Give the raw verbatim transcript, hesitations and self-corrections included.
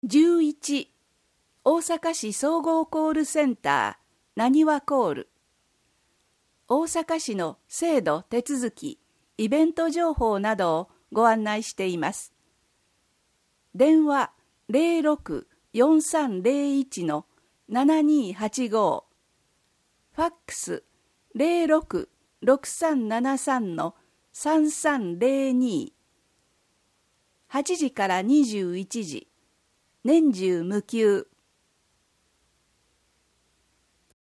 じゅういち、大阪市総合コールセンターなにわコール。大阪市の制度手続き、イベント情報などをご案内しています。電話 ゼロろく よんさんゼロいち のななにはちご、ファックス ゼロろく ろくさんななさん のさんさんゼロに、はちじからにじゅういちじ、年中無休。